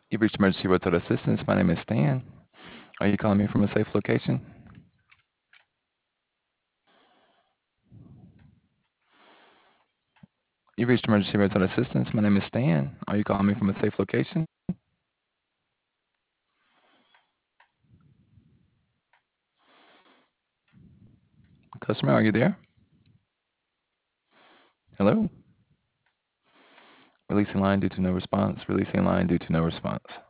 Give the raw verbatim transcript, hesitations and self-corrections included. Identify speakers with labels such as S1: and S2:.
S1: You've reached emergency roadside assistance. My name is Stan. Are you calling me from a safe location? You've reached emergency roadside assistance. My name is Stan. Are you calling me from a safe location? Customer, are you there? Hello? Releasing line due to no response. Releasing line due to no response.